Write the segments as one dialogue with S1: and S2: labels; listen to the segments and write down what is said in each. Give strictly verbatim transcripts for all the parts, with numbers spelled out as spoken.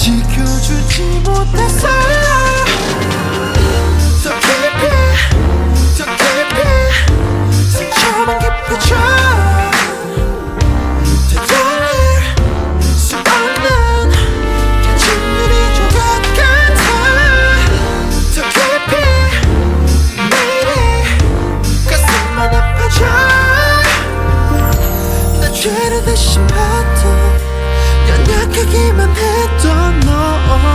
S1: 지켜주지 못해서 더 깊이 더 깊이 상처만 깊어져 되돌릴 수 없는 깨진 유리 조각 같아 더 깊이 매일이 가슴만 아파져 나 죄를 대신 받던 연약하기만 했던 너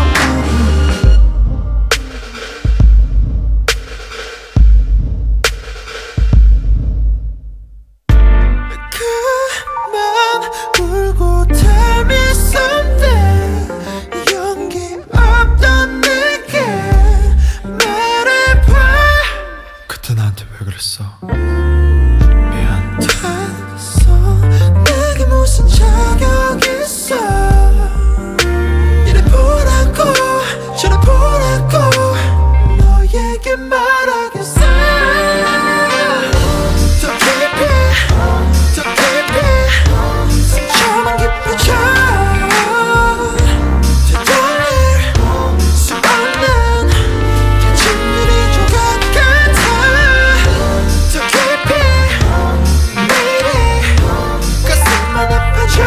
S1: 그만 울고 tell me something 용기 없던 내게 말해봐
S2: 그때 나한테 왜 그랬어? 미안.
S1: 탔어 내게 무슨 자격 있어 이래 보라고 저래 보라고 너에게 말하겠어 더 깊이 더 깊이 상처만 깊어져 되돌릴 수 없는 깨진 유리 조각 같아 더 깊이 매일이 가슴만 아파져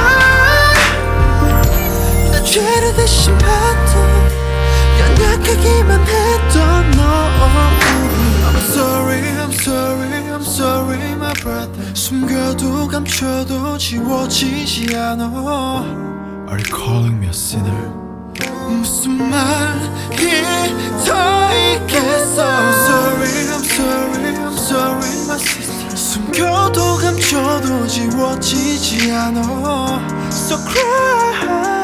S1: 나 죄를 대신 받던 연약하기만 했던 너 I'm sorry I'm sorry I'm sorry my brother 숨겨도 감춰도 지워지지 않아
S2: Are you calling me a sinner?
S1: 무슨 말이 더 있겠어 I'm sorry I'm sorry I'm sorry my sister 숨겨도 감춰도 지워지지 않아 So cry